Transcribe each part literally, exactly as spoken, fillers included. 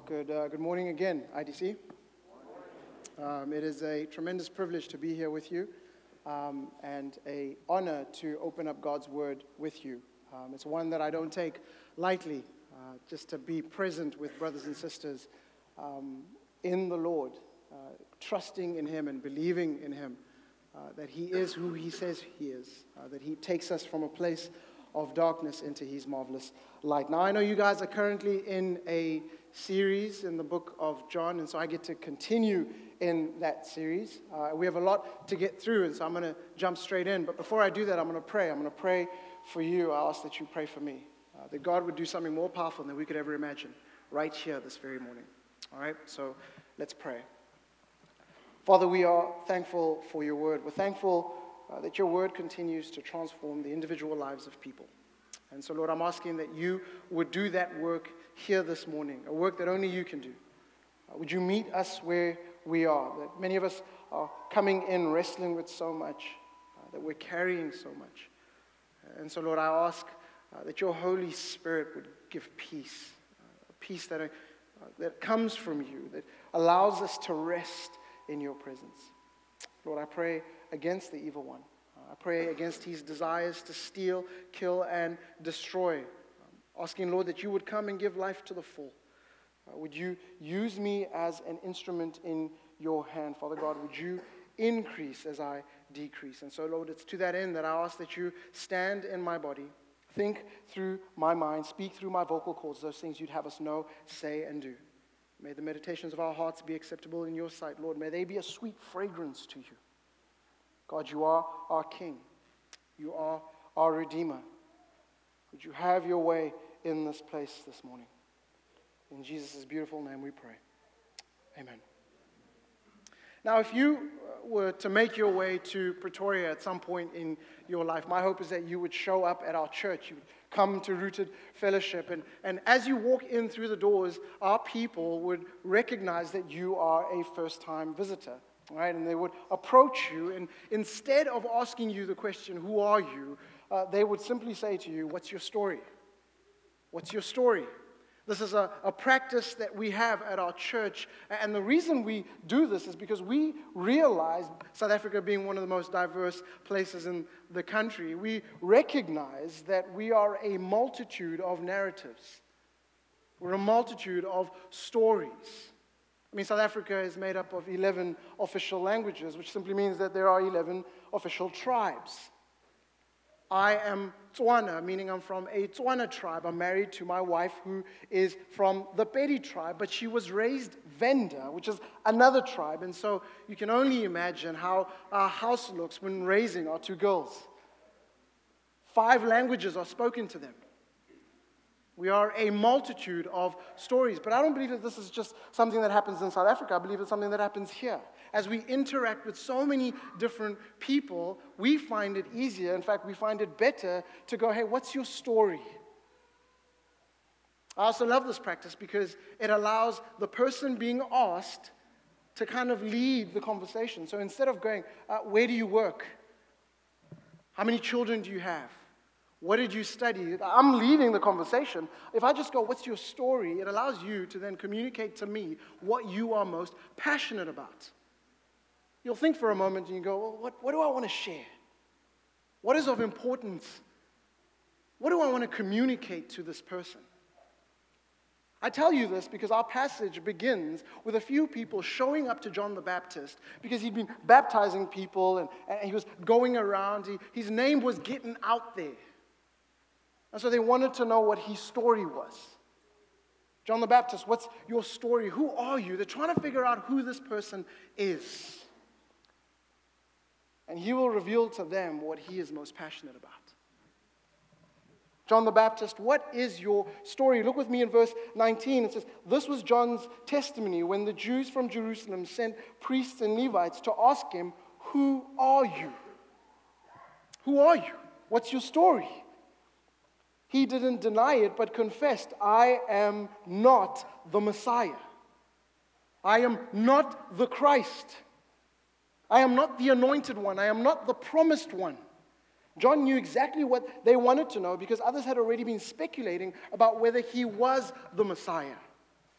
Good, uh, good morning again, I D C. Um, it is a tremendous privilege to be here with you um, and a honor to open up God's Word with you. Um, it's one that I don't take lightly, uh, just to be present with brothers and sisters um, in the Lord, uh, trusting in Him and believing in Him, uh, that He is who He says He is, uh, that He takes us from a place of darkness into His marvelous light. Now, I know you guys are currently in a series in the book of John, and so I get to continue in that series. Uh, we have a lot to get through, and so I'm going to jump straight in. But before I do that, I'm going to pray. I'm going to pray for you. I ask that you pray for me, uh, that God would do something more powerful than we could ever imagine right here this very morning. All right, so let's pray. Father, we are thankful for your word. We're thankful uh, that your word continues to transform the individual lives of people. And so, Lord, I'm asking that you would do that work here this morning, a work that only you can do. Uh, would you meet us where we are? That many of us are coming in wrestling with so much, uh, that we're carrying so much. And so, Lord, I ask uh, that your Holy Spirit would give peace, uh, a peace that, uh, that comes from you, that allows us to rest in your presence. Lord, I pray against the evil one. I pray against his desires to steal, kill, and destroy. Um, asking, Lord, that you would come and give life to the full. Uh, would you use me as an instrument in your hand, Father God? Would you increase as I decrease? And so, Lord, it's to that end that I ask that you stand in my body, think through my mind, speak through my vocal cords, those things you'd have us know, say, and do. May the meditations of our hearts be acceptable in your sight, Lord. May they be a sweet fragrance to you. God, you are our King. You are our Redeemer. Would you have your way in this place this morning? In Jesus' beautiful name we pray. Amen. Now, if you were to make your way to Pretoria at some point in your life, my hope is that you would show up at our church. You would come to Rooted Fellowship. And, and as you walk in through the doors, our people would recognize that you are a first-time visitor. Right, and they would approach you, and instead of asking you the question, who are you, uh, they would simply say to you, what's your story? What's your story? This is a, a practice that we have at our church, and the reason we do this is because we realize, South Africa being one of the most diverse places in the country, we recognize that we are a multitude of narratives. We're a multitude of stories. I mean, South Africa is made up of eleven official languages, which simply means that there are eleven official tribes. I am Tswana, meaning I'm from a Tswana tribe. I'm married to my wife, who is from the Pedi tribe, but she was raised Venda, which is another tribe. And so you can only imagine how our house looks when raising our two girls. Five languages are spoken to them. We are a multitude of stories. But I don't believe that this is just something that happens in South Africa. I believe it's something that happens here. As we interact with so many different people, we find it easier. In fact, we find it better to go, hey, what's your story? I also love this practice because it allows the person being asked to kind of lead the conversation. So instead of going, uh, where do you work? How many children do you have? What did you study? I'm leading the conversation. If I just go, what's your story? It allows you to then communicate to me what you are most passionate about. You'll think for a moment and you go, well, what, what do I want to share? What is of importance? What do I want to communicate to this person? I tell you this because our passage begins with a few people showing up to John the Baptist because he'd been baptizing people and, and he was going around. He, his name was getting out there. And so they wanted to know what his story was. John the Baptist, what's your story? Who are you? They're trying to figure out who this person is. And he will reveal to them what he is most passionate about. John the Baptist, what is your story? Look with me in verse nineteen. It says, this was John's testimony when the Jews from Jerusalem sent priests and Levites to ask him, who are you? Who are you? What's your story? He didn't deny it, but confessed, I am not the Messiah. I am not the Christ. I am not the anointed one. I am not the promised one. John knew exactly what they wanted to know because others had already been speculating about whether he was the Messiah.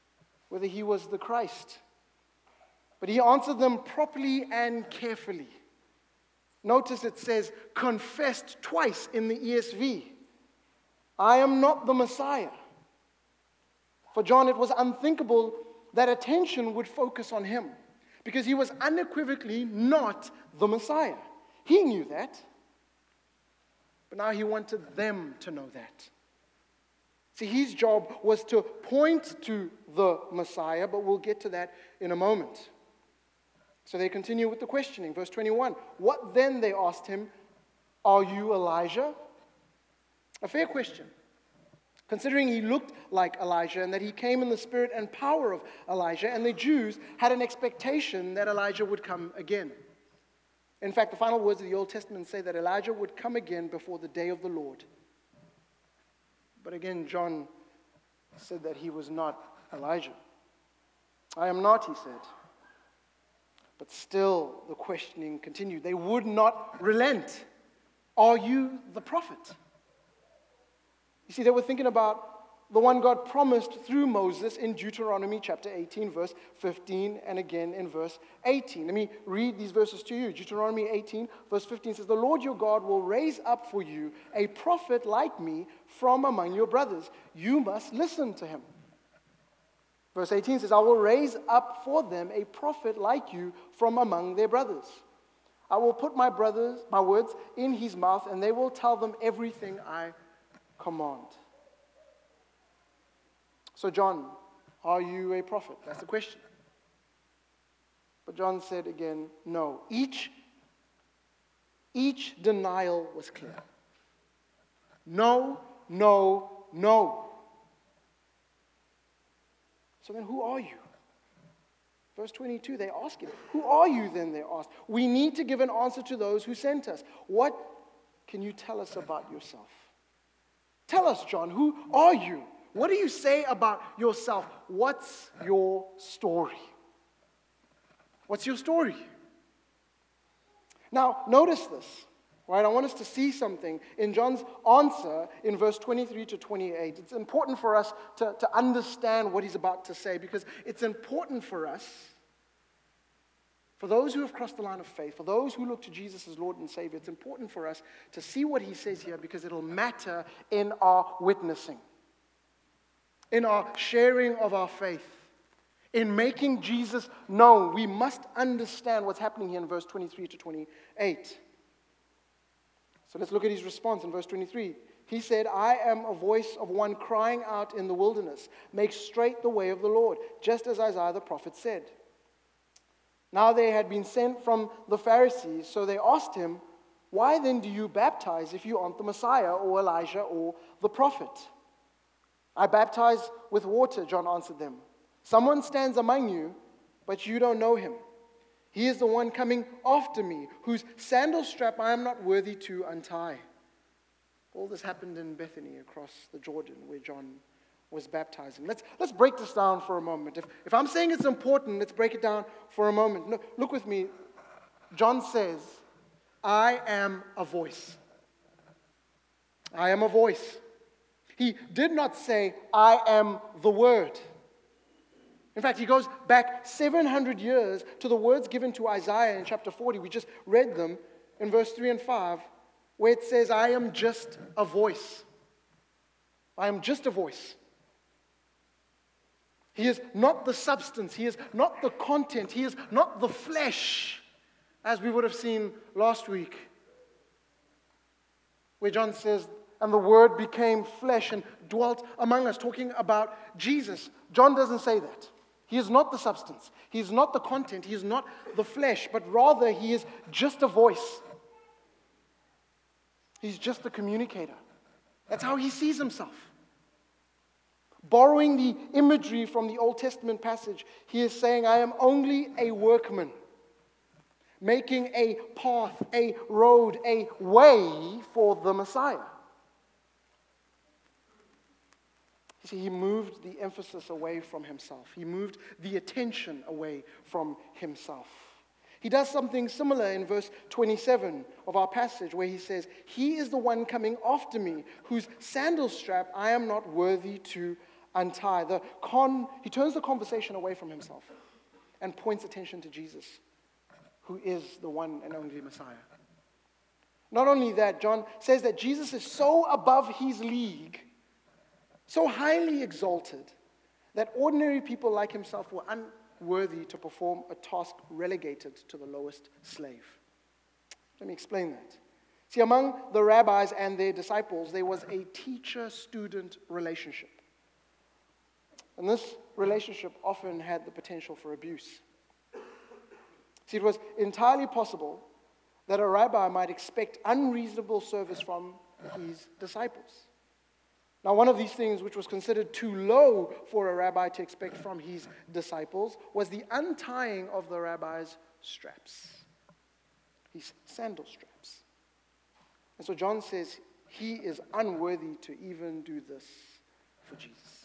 whether he was the Christ. But he answered them properly and carefully. Notice it says, confessed twice in the E S V. I am not the Messiah. For John, it was unthinkable that attention would focus on him, because he was unequivocally not the Messiah. He knew that. But now he wanted them to know that. See, his job was to point to the Messiah, but we'll get to that in a moment. So they continue with the questioning. Verse twenty-one. What then, they asked him, are you Elijah? A fair question, considering he looked like Elijah and that he came in the spirit and power of Elijah, and the Jews had an expectation that Elijah would come again. In fact, the final words of the Old Testament say that Elijah would come again before the day of the Lord. But again, John said that he was not Elijah. I am not, he said. But still, the questioning continued. They would not relent. Are you the prophet? You see, they were thinking about the one God promised through Moses in Deuteronomy chapter eighteen, verse fifteen, and again in verse eighteen. Let me read these verses to you. Deuteronomy eighteen, verse fifteen says, the Lord your God will raise up for you a prophet like me from among your brothers. You must listen to him. Verse eighteen says, I will raise up for them a prophet like you from among their brothers. I will put my brothers, my words in his mouth, and they will tell them everything I command. So John, are you a prophet? That's the question. But John said again, no. Each, each denial was clear. No, no, no. So then who are you? Verse twenty-two, they ask him, who are you then, they ask. We need to give an answer to those who sent us. What can you tell us about yourself? Tell us, John, who are you? What do you say about yourself? What's your story? What's your story? Now, notice this, right? I want us to see something in John's answer in verse twenty-three to twenty-eight. It's important for us to, to understand what he's about to say, because it's important for us, for those who have crossed the line of faith, for those who look to Jesus as Lord and Savior, it's important for us to see what he says here, because it'll matter in our witnessing, in our sharing of our faith, in making Jesus known. We must understand what's happening here in verse twenty-three to twenty-eight. So let's look at his response in verse twenty-three. He said, I am a voice of one crying out in the wilderness, make straight the way of the Lord, just as Isaiah the prophet said. Now they had been sent from the Pharisees, so they asked him, why then do you baptize if you aren't the Messiah or Elijah or the prophet? I baptize with water, John answered them. Someone stands among you, but you don't know him. He is the one coming after me, whose sandal strap I am not worthy to untie. All this happened in Bethany across the Jordan, where John was baptizing. Let's, let's break this down for a moment. If, if I'm saying it's important, let's break it down for a moment. Look, look with me. John says, I am a voice. I am a voice. He did not say, I am the Word. In fact, he goes back seven hundred years to the words given to Isaiah in chapter forty. We just read them in verse three and five, where it says, I am just a voice. I am just a voice. He is not the substance. He is not the content. He is not the flesh, as we would have seen last week, where John says, and the Word became flesh and dwelt among us, talking about Jesus. John doesn't say that. He is not the substance. He is not the content. He is not the flesh, but rather he is just a voice. He's just a communicator. That's how he sees himself. Borrowing the imagery from the Old Testament passage, he is saying, I am only a workman, making a path, a road, a way for the Messiah. You see, he moved the emphasis away from himself. He moved the attention away from himself. He does something similar in verse twenty-seven of our passage, where he says, he is the one coming after me, whose sandal strap I am not worthy to untie. The con, he turns the conversation away from himself and points attention to Jesus, who is the one and only Messiah. Not only that, John says that Jesus is so above his league, so highly exalted, that ordinary people like himself were unworthy to perform a task relegated to the lowest slave. Let me explain that. See, among the rabbis and their disciples, there was a teacher-student relationship. And this relationship often had the potential for abuse. See, it was entirely possible that a rabbi might expect unreasonable service from his disciples. Now, one of these things which was considered too low for a rabbi to expect from his disciples was the untying of the rabbi's straps, his sandal straps. And so John says he is unworthy to even do this for Jesus.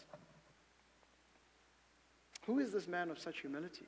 Who is this man of such humility?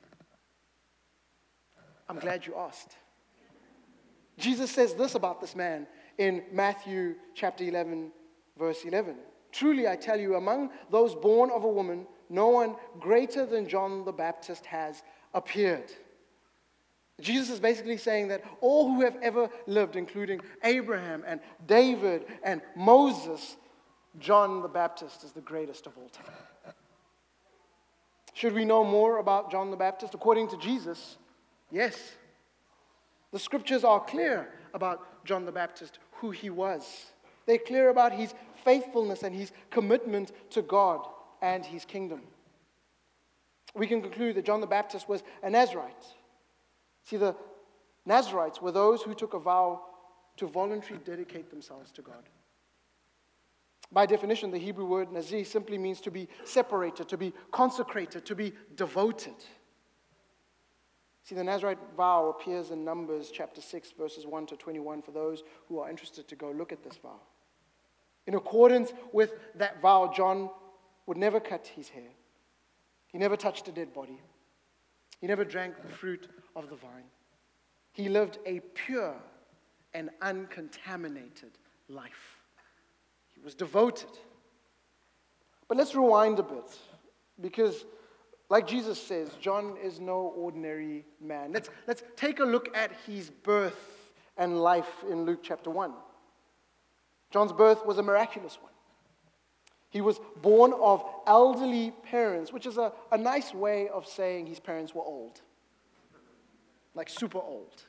I'm glad you asked. Jesus says this about this man in Matthew chapter eleven, verse eleven. Truly, I tell you, among those born of a woman, no one greater than John the Baptist has appeared. Jesus is basically saying that all who have ever lived, including Abraham and David and Moses, John the Baptist is the greatest of all time. Should we know more about John the Baptist? According to Jesus, yes. The scriptures are clear about John the Baptist, who he was. They're clear about his faithfulness and his commitment to God and his kingdom. We can conclude that John the Baptist was a Nazirite. See, the Nazirites were those who took a vow to voluntarily dedicate themselves to God. By definition, the Hebrew word Nazir simply means to be separated, to be consecrated, to be devoted. See, the Nazirite vow appears in Numbers chapter six, verses one to twenty-one, for those who are interested to go look at this vow. In accordance with that vow, John would never cut his hair. He never touched a dead body. He never drank the fruit of the vine. He lived a pure and uncontaminated life. He was devoted. But let's rewind a bit, because like Jesus says, John is no ordinary man. Let's, let's take a look at his birth and life in Luke chapter one. John's birth was a miraculous one. He was born of elderly parents, which is a, a nice way of saying his parents were old. Like super old.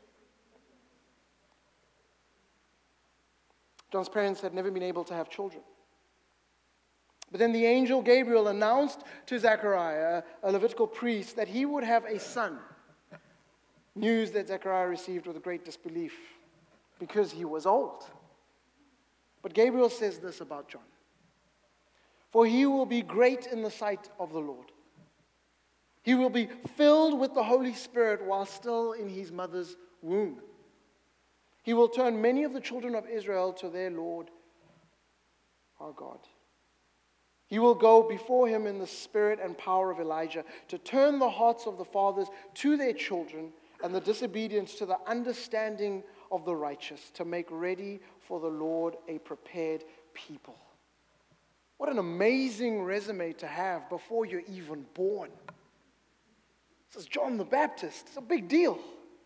John's parents had never been able to have children. But then the angel Gabriel announced to Zechariah, a Levitical priest, that he would have a son. News that Zechariah received with great disbelief because he was old. But Gabriel says this about John. For he will be great in the sight of the Lord. He will be filled with the Holy Spirit while still in his mother's womb. He will turn many of the children of Israel to their Lord, our God. He will go before him in the spirit and power of Elijah to turn the hearts of the fathers to their children and the disobedient to the understanding of the righteous, to make ready for the Lord a prepared people. What an amazing resume to have before you're even born. This is John the Baptist. It's a big deal.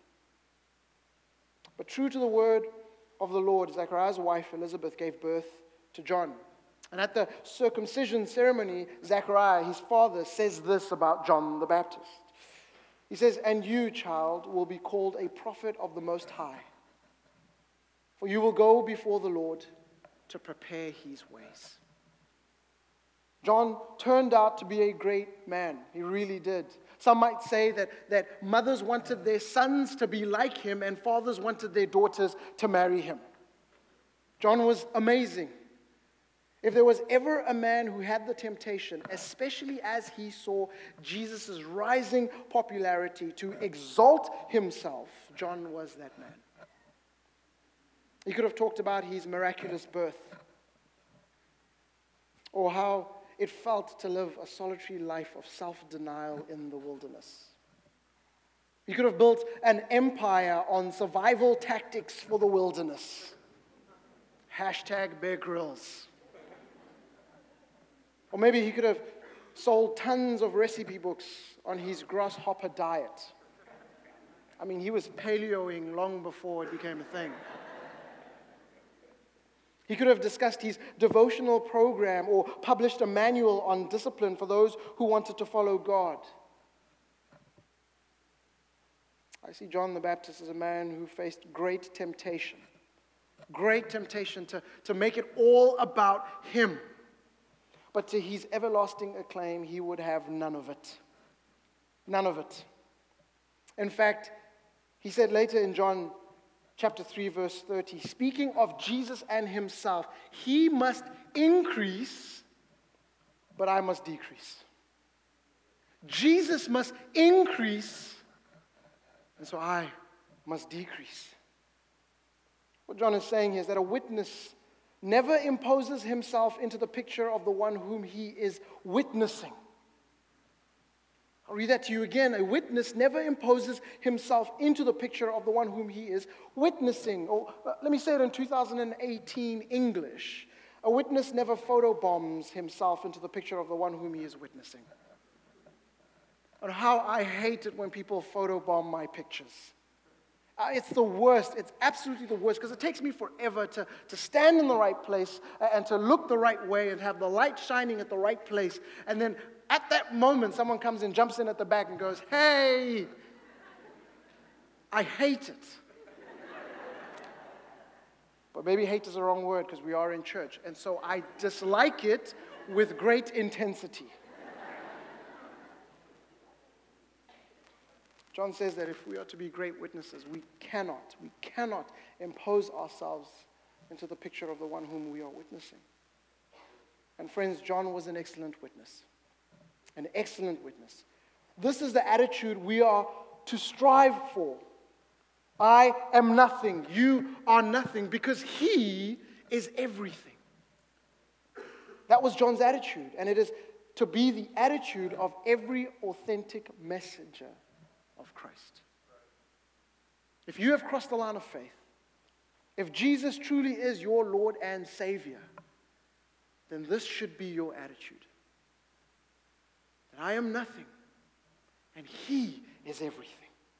But true to the word of the Lord, Zechariah's wife Elizabeth gave birth to John. And at the circumcision ceremony, Zechariah, his father, says this about John the Baptist. He says, "And you, child, will be called a prophet of the Most High, for you will go before the Lord to prepare his ways." John turned out to be a great man. He really did. Some might say that, that mothers wanted their sons to be like him and fathers wanted their daughters to marry him. John was amazing. If there was ever a man who had the temptation, especially as he saw Jesus' rising popularity, to exalt himself, John was that man. He could have talked about his miraculous birth, or how it felt to live a solitary life of self-denial in the wilderness. He could have built an empire on survival tactics for the wilderness. Hashtag Bear Grylls. Or maybe he could have sold tons of recipe books on his grasshopper diet. I mean, he was paleoing long before it became a thing. He could have discussed his devotional program or published a manual on discipline for those who wanted to follow God. I see John the Baptist as a man who faced great temptation. Great temptation to, to make it all about him. But to his everlasting acclaim, he would have none of it. None of it. In fact, he said later in John chapter three, verse thirty, speaking of Jesus and himself, he must increase, but I must decrease. Jesus must increase, and so I must decrease. What John is saying here is that a witness never imposes himself into the picture of the one whom he is witnessing. I'll read that to you again. A witness never imposes himself into the picture of the one whom he is witnessing. Or uh, let me say it in two thousand eighteen English. A witness never photobombs himself into the picture of the one whom he is witnessing. And how I hate it when people photobomb my pictures. Uh, it's the worst. It's absolutely the worst because it takes me forever to, to stand in the right place and to look the right way and have the light shining at the right place. And then at that moment, someone comes and jumps in at the back and goes, hey, I hate it. But maybe hate is the wrong word because we are in church. And so I dislike it with great intensity. John says that if we are to be great witnesses, we cannot, we cannot impose ourselves into the picture of the one whom we are witnessing. And friends, John was an excellent witness. An excellent witness. This is the attitude we are to strive for. I am nothing, you are nothing, because he is everything. That was John's attitude, and it is to be the attitude of every authentic messenger of Christ. If you have crossed the line of faith, if Jesus truly is your Lord and Savior, then this should be your attitude. That I am nothing, and he is everything.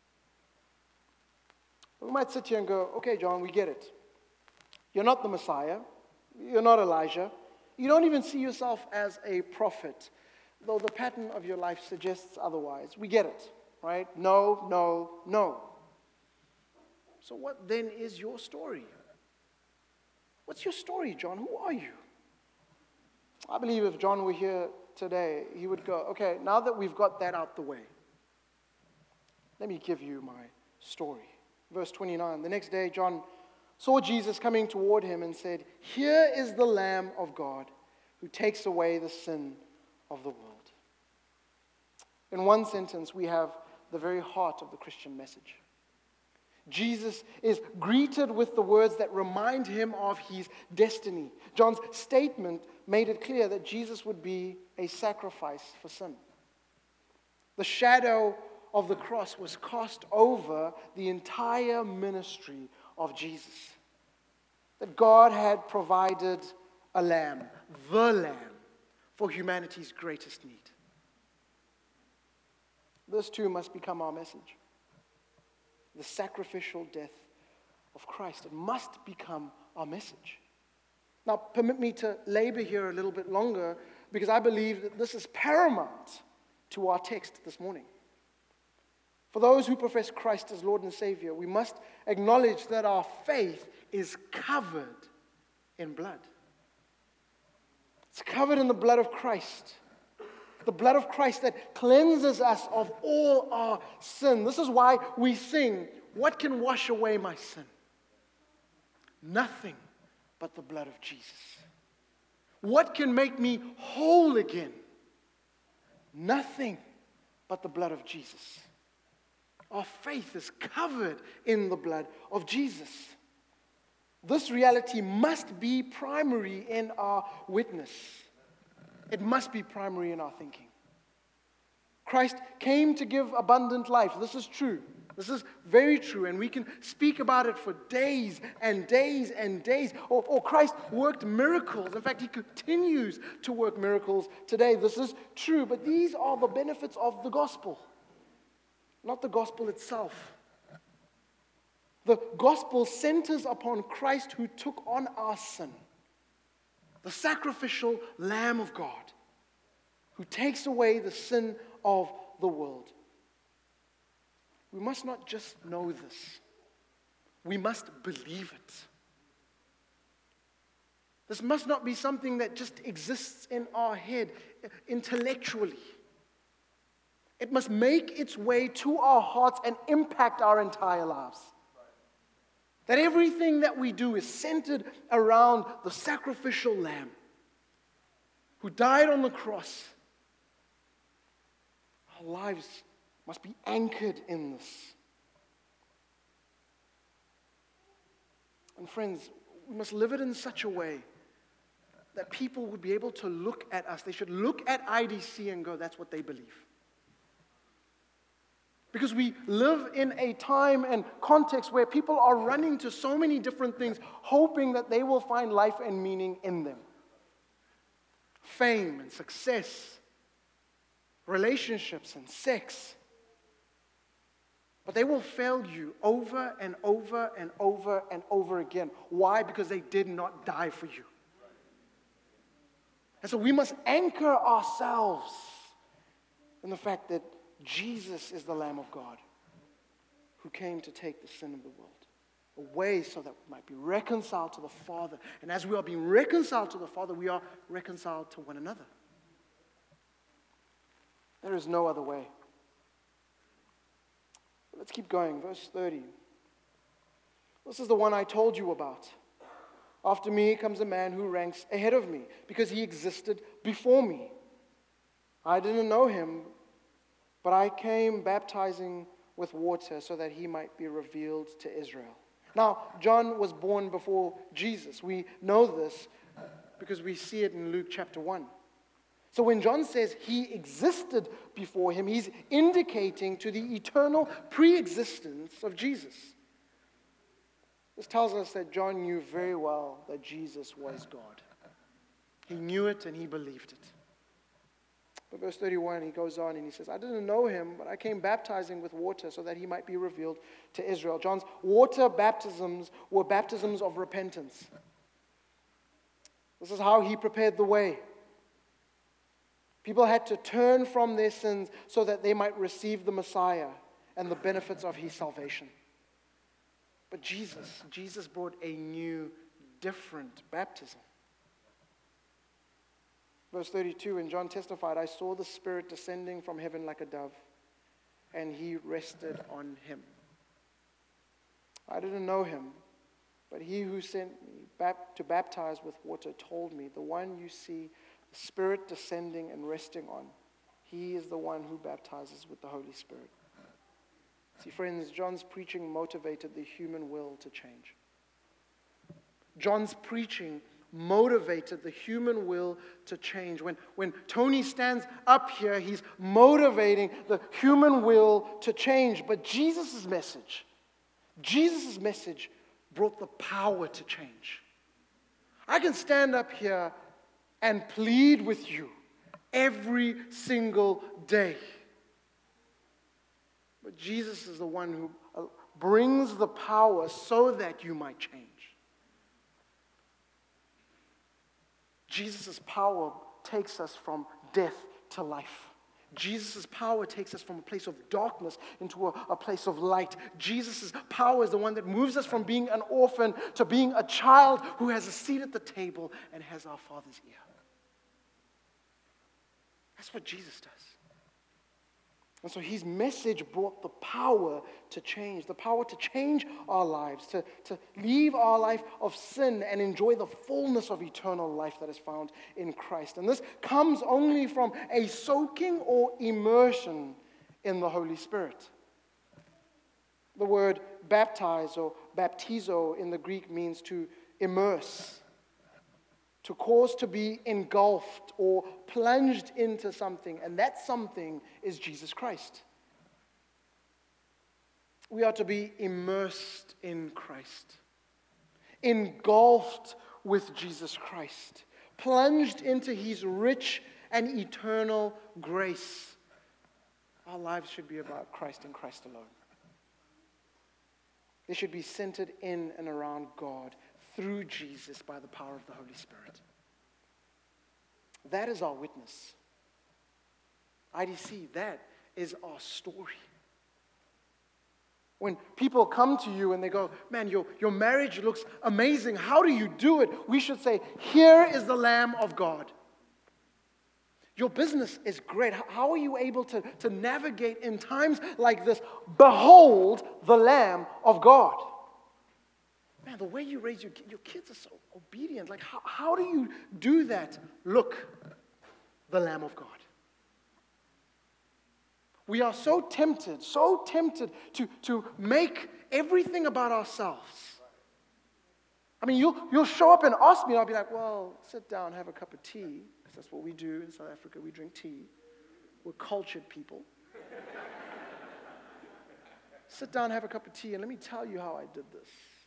We might sit here and go, okay, John, we get it. You're not the Messiah. You're not Elijah. You don't even see yourself as a prophet, though the pattern of your life suggests otherwise. We get it. Right? No, no, no. So what then is your story? What's your story, John? Who are you? I believe if John were here today, he would go, okay, now that we've got that out the way, let me give you my story. Verse twenty-nine, the next day John saw Jesus coming toward him and said, here is the Lamb of God who takes away the sin of the world. In one sentence, we have the very heart of the Christian message. Jesus is greeted with the words that remind him of his destiny. John's statement made it clear that Jesus would be a sacrifice for sin. The shadow of the cross was cast over the entire ministry of Jesus. That God had provided a lamb, the lamb, for humanity's greatest need. This too must become our message. The sacrificial death of Christ. It must become our message. Now, permit me to labor here a little bit longer because I believe that this is paramount to our text this morning. For those who profess Christ as Lord and Savior, we must acknowledge that our faith is covered in blood. It's covered in the blood of Christ. The blood of Christ that cleanses us of all our sin. This is why we sing, what can wash away my sin? Nothing but the blood of Jesus. What can make me whole again? Nothing but the blood of Jesus. Our faith is covered in the blood of Jesus. This reality must be primary in our witness. It must be primary in our thinking. Christ came to give abundant life. This is true. This is very true, and we can speak about it for days and days and days. Or, or Christ worked miracles. In fact, he continues to work miracles today. This is true, but these are the benefits of the gospel, not the gospel itself. The gospel centers upon Christ who took on our sin, the sacrificial Lamb of God, who takes away the sin of the world. We must not just know this. We must believe it. This must not be something that just exists in our head intellectually. It must make its way to our hearts and impact our entire lives. That everything that we do is centered around the sacrificial Lamb who died on the cross. Our lives must be anchored in this. And friends, we must live it in such a way that people would be able to look at us. They should look at I D C and go, that's what they believe. Because we live in a time and context where people are running to so many different things, hoping that they will find life and meaning in them. Fame and success, relationships and sex. But they will fail you over and over and over and over again. Why? Because they did not die for you. And so we must anchor ourselves in the fact that Jesus is the Lamb of God who came to take the sin of the world away so that we might be reconciled to the Father. And as we are being reconciled to the Father, we are reconciled to one another. There is no other way. Let's keep going. Verse thirty. This is the one I told you about. After me comes a man who ranks ahead of me because he existed before me. I didn't know him, but I came baptizing with water so that he might be revealed to Israel. Now, John was born before Jesus. We know this because we see it in Luke chapter one. So when John says he existed before him, he's indicating to the eternal pre-existence of Jesus. This tells us that John knew very well that Jesus was God. He knew it and he believed it. But verse thirty-one, he goes on and he says, I didn't know him, but I came baptizing with water so that he might be revealed to Israel. John's water baptisms were baptisms of repentance. This is how he prepared the way. People had to turn from their sins so that they might receive the Messiah and the benefits of his salvation. But Jesus, Jesus brought a new, different baptism. Verse thirty-two, and John testified, I saw the Spirit descending from heaven like a dove, and he rested on him. I didn't know him, but he who sent me to baptize with water told me, the one you see the Spirit descending and resting on, he is the one who baptizes with the Holy Spirit. See, friends, John's preaching motivated the human will to change. John's preaching motivated the human will to change. When, when Tony stands up here, he's motivating the human will to change. But Jesus' message, Jesus' message brought the power to change. I can stand up here and plead with you every single day. But Jesus is the one who brings the power so that you might change. Jesus' power takes us from death to life. Jesus' power takes us from a place of darkness into a, a place of light. Jesus' power is the one that moves us from being an orphan to being a child who has a seat at the table and has our Father's ear. That's what Jesus does. And so his message brought the power to change, the power to change our lives, to, to leave our life of sin and enjoy the fullness of eternal life that is found in Christ. And this comes only from a soaking or immersion in the Holy Spirit. The word baptize or baptizo in the Greek means to immerse, to cause to be engulfed or plunged into something, and that something is Jesus Christ. we are to be immersed in Christ, engulfed with Jesus Christ, plunged into his rich and eternal grace. Our lives should be about Christ and Christ alone. They should be centered in and around God through Jesus by the power of the Holy Spirit. That is our witness. I D C, that is our story. When people come to you and they go, man, your, your marriage looks amazing. How do you do it? We should say, here is the Lamb of God. Your business is great. How are you able to, to navigate in times like this? Behold the Lamb of God. Man, the way you raise your, your kids are so obedient. Like, how, how do you do that? Look, the Lamb of God. We are so tempted, so tempted to, to make everything about ourselves. I mean, you'll, you'll show up and ask me, and I'll be like, well, sit down, have a cup of tea. Because that's what we do in South Africa. We drink tea. We're cultured people. Sit down, have a cup of tea, and let me tell you how I did this.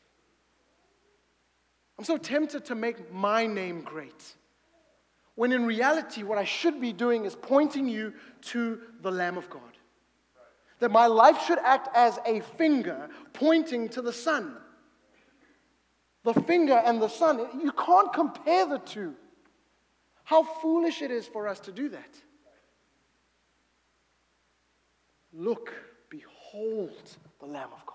I'm so tempted to make my name great. When in reality, what I should be doing is pointing you to the Lamb of God. That my life should act as a finger pointing to the Son. The finger and the Son, you can't compare the two. How foolish it is for us to do that. Look, behold the Lamb of God.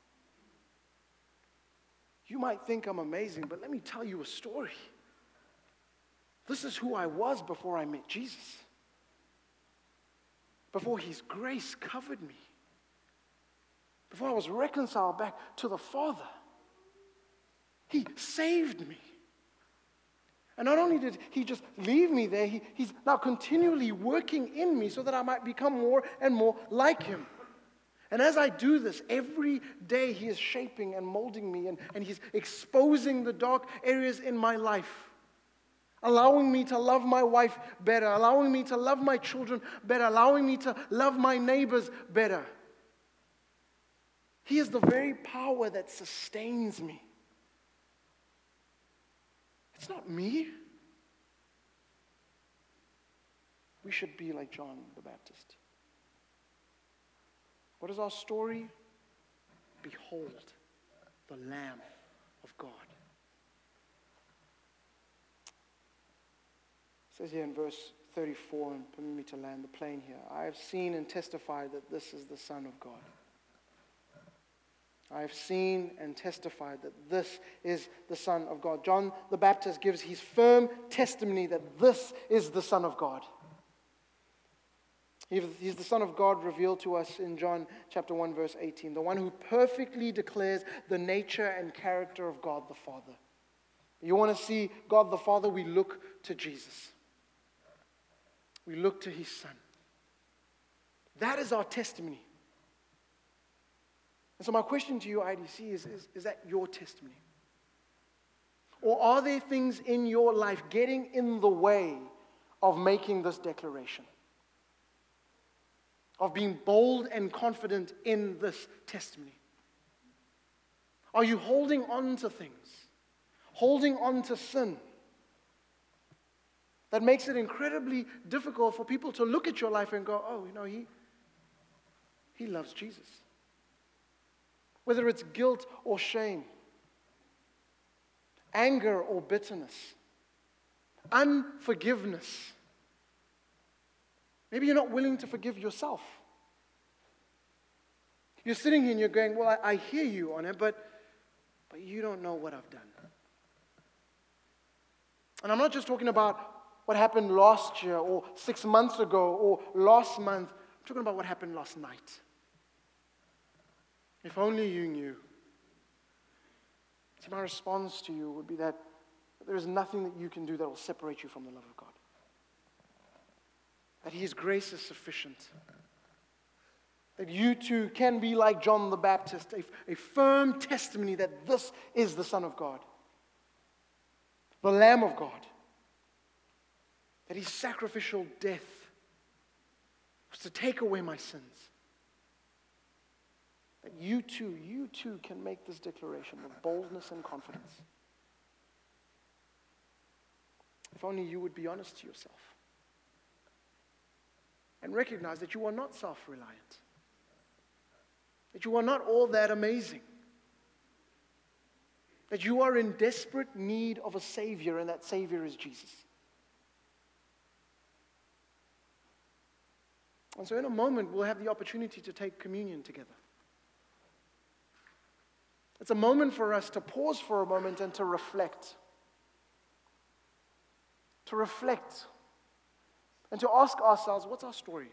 You might think I'm amazing, but let me tell you a story. This is who I was before I met Jesus. Before his grace covered me. Before I was reconciled back to the Father. He saved me. And not only did he just leave me there, he, he's now continually working in me so that I might become more and more like him. And as I do this, every day he is shaping and molding me, and, and he's exposing the dark areas in my life. Allowing me to love my wife better, allowing me to love my children better, allowing me to love my neighbors better. He is the very power that sustains me. It's not me. We should be like John the Baptist. What is our story? Behold the Lamb of God. It says here in verse thirty-four, and permit me to land the plane here, I have seen and testified that this is the Son of God. I have seen and testified that this is the Son of God. John the Baptist gives his firm testimony that this is the Son of God. He's the Son of God revealed to us in John chapter one, verse eighteen, the one who perfectly declares the nature and character of God the Father. You want to see God the Father? We look to Jesus. We look to his Son. That is our testimony. And so my question to you, I D C, is, is, is that your testimony? Or are there things in your life getting in the way of making this declaration? Of being bold and confident in this testimony? Are you holding on to things? Holding on to sin? That makes it incredibly difficult for people to look at your life and go, oh, you know, he, he loves Jesus. Whether it's guilt or shame, anger or bitterness, unforgiveness. Maybe you're not willing to forgive yourself. You're sitting here and you're going, well, I, I hear you on it, but, but you don't know what I've done. And I'm not just talking about what happened last year or six months ago or last month. I'm talking about what happened last night. If only you knew. See, my response to you would be that there is nothing that you can do that will separate you from the love of God. That his grace is sufficient. That you too can be like John the Baptist, a, a firm testimony that this is the Son of God. The Lamb of God. That his sacrificial death was to take away my sins. that you too, you too can make this declaration with boldness and confidence. If only you would be honest to yourself and recognize that you are not self-reliant, that you are not all that amazing, that you are in desperate need of a Savior, and that Savior is Jesus. And so in a moment, we'll have the opportunity to take communion together. It's a moment for us to pause for a moment and to reflect. To reflect and to ask ourselves, what's our story?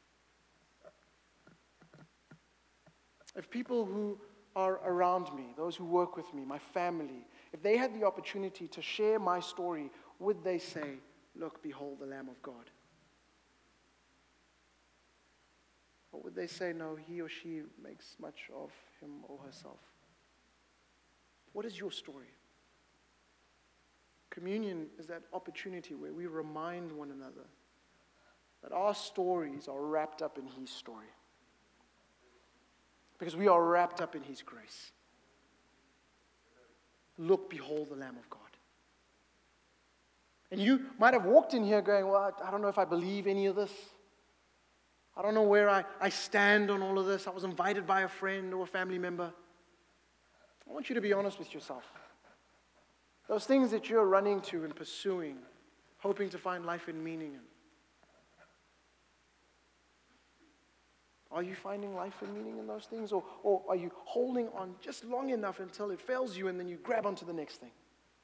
If people who are around me, those who work with me, my family, if they had the opportunity to share my story, would they say, look, behold the Lamb of God? Or would they say, no, he or she makes much of him or herself? What is your story? Communion is that opportunity where we remind one another that our stories are wrapped up in his story. Because we are wrapped up in his grace. Look, behold the Lamb of God. And you might have walked in here going, well, I don't know if I believe any of this. I don't know where I, I stand on all of this. I was invited by a friend or a family member. I want you to be honest with yourself. Those things that you're running to and pursuing, hoping to find life and meaning in. Are you finding life and meaning in those things? Or, or are you holding on just long enough until it fails you and then you grab onto the next thing?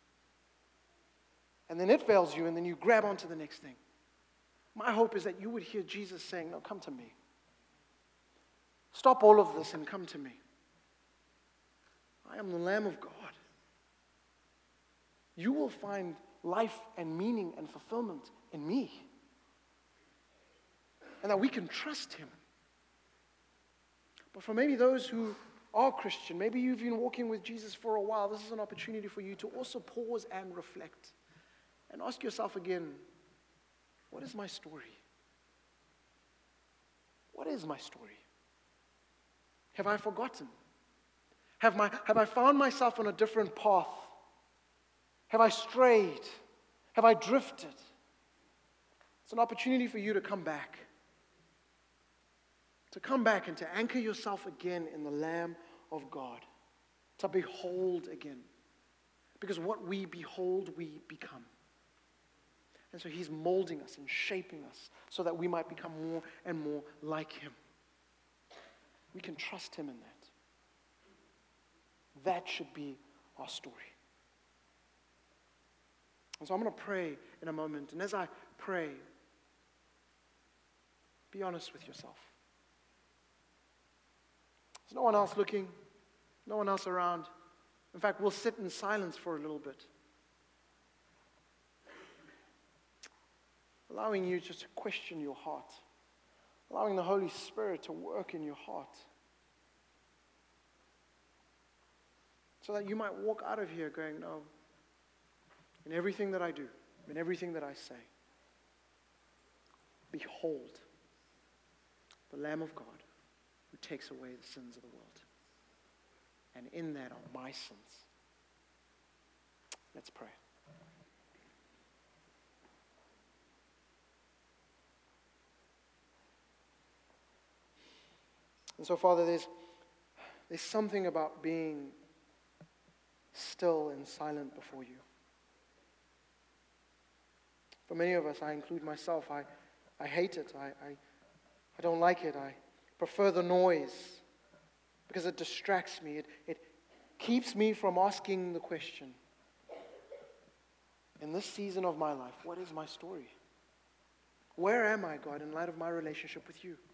And then it fails you and then you grab onto the next thing. My hope is that you would hear Jesus saying, no, come to me. Stop all of this and come to me. I am the Lamb of God. You will find life and meaning and fulfillment in me. And that we can trust him. But for maybe those who are Christian, maybe you've been walking with Jesus for a while, this is an opportunity for you to also pause and reflect. And ask yourself again, what is my story? What is my story? Have I forgotten? Have, my, have I found myself on a different path? Have I strayed? Have I drifted? It's an opportunity for you to come back. To come back and to anchor yourself again in the Lamb of God. To behold again. Because what we behold, we become. And so he's molding us and shaping us so that we might become more and more like him. We can trust him in that. That should be our story. And so I'm going to pray in a moment. And as I pray, be honest with yourself. There's no one else looking, no one else around. In fact, we'll sit in silence for a little bit. Allowing you just to question your heart. Allowing the Holy Spirit to work in your heart. So that you might walk out of here going, no, in everything that I do, in everything that I say, behold the Lamb of God who takes away the sins of the world. And in that are my sins. Let's pray. And so, Father, there's, there's something about being still and silent before you. For many of us, I include myself, I, I hate it. I, I, I don't like it. I prefer the noise because it distracts me. It, it keeps me from asking the question, in this season of my life, what is my story? Where am I, God, in light of my relationship with you?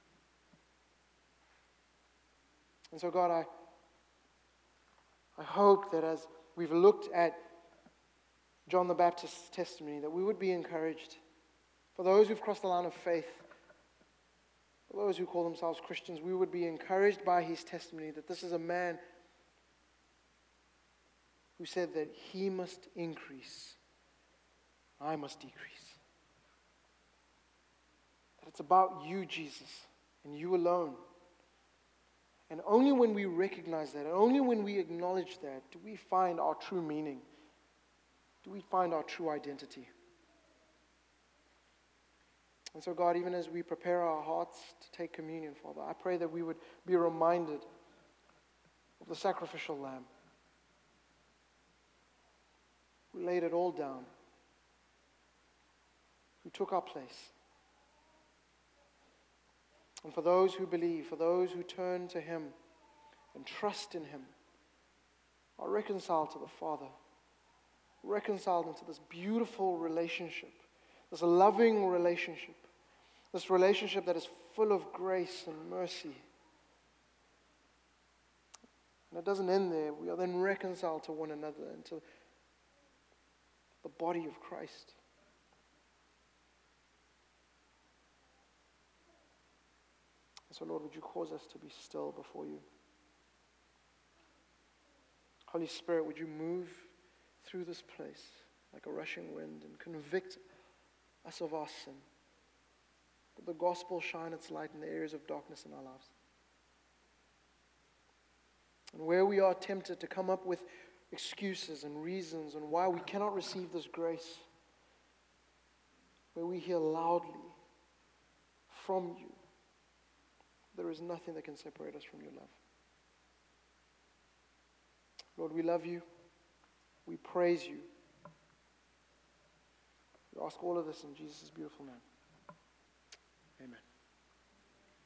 And so, God, I, I hope that as we've looked at John the Baptist's testimony, that we would be encouraged. For those who've crossed the line of faith, for those who call themselves Christians, we would be encouraged by his testimony that this is a man who said that he must increase, I must decrease. That it's about you, Jesus, and you alone. And only when we recognize that, and only when we acknowledge that, do we find our true meaning. Do we find our true identity. And so, God, even as we prepare our hearts to take communion, Father, I pray that we would be reminded of the sacrificial lamb who laid it all down, who took our place. And for those who believe, for those who turn to Him and trust in Him, are reconciled to the Father, reconciled into this beautiful relationship, this loving relationship, this relationship that is full of grace and mercy. And it doesn't end there. We are then reconciled to one another and to the body of Christ. So, Lord, would you cause us to be still before you? Holy Spirit, would you move through this place like a rushing wind and convict us of our sin? That the gospel shine its light in the areas of darkness in our lives. And where we are tempted to come up with excuses and reasons on why we cannot receive this grace, where we hear loudly from you, there is nothing that can separate us from your love. Lord, we love you. We praise you. We ask all of this in Jesus' beautiful name.